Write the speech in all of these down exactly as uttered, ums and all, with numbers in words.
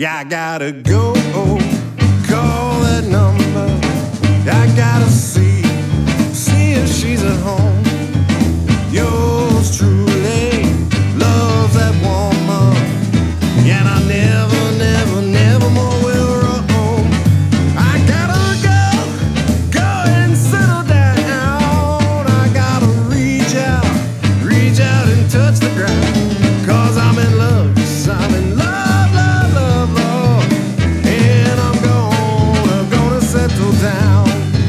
Yeah, I gotta go, call that number. I gotta see, see if she's at home. Yours truly loves that woman. Yeah, and I never, never, never more will roam. I gotta go, go and settle down. I gotta reach out, reach out and touch the ground. Cause I'm in love, yes, I'm in love, love, love, love. And I'm gonna, gonna settle down.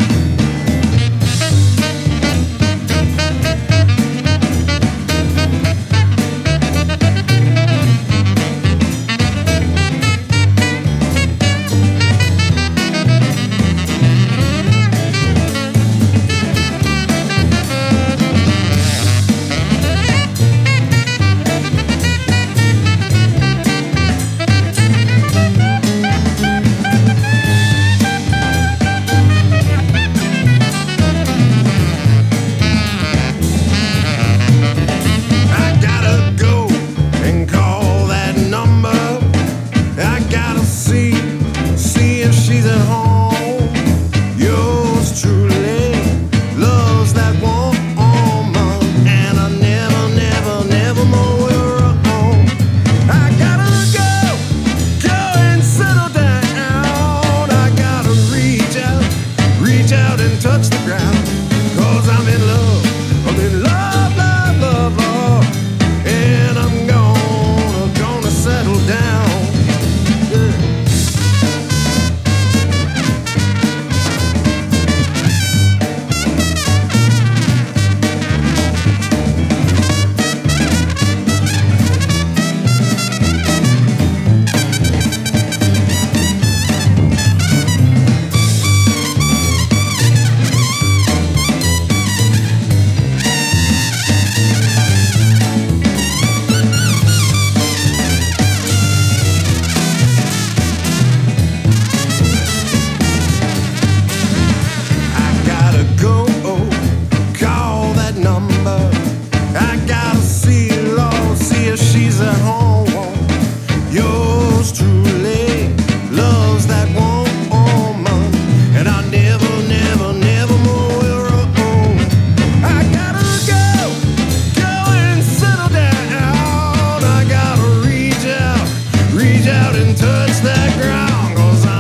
Touch the ground, cause I'm in love, I'm in love, love, love, love, and I'm gonna, gonna settle down. Reach out and touch that ground, cause